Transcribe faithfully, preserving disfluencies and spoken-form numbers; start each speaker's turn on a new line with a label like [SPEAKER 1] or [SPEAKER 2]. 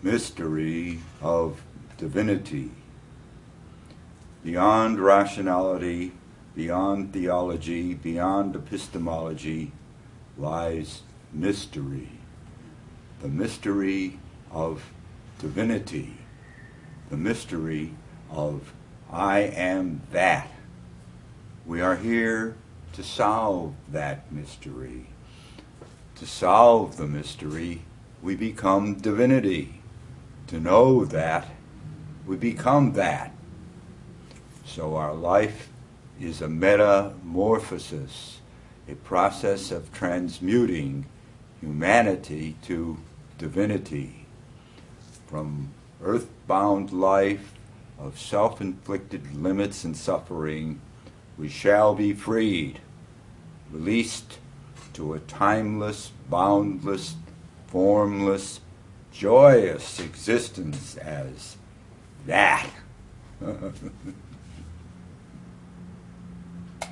[SPEAKER 1] mystery of divinity. Beyond rationality, beyond theology, beyond epistemology lies mystery. The mystery of divinity. The mystery of I am that. We are here to solve that mystery. To solve the mystery, we become divinity. To know that, we become that. So our life is a metamorphosis, a process of transmuting humanity to divinity. From earthbound life of self-inflicted limits and suffering, we shall be freed, released to a timeless, boundless, formless, joyous existence as that.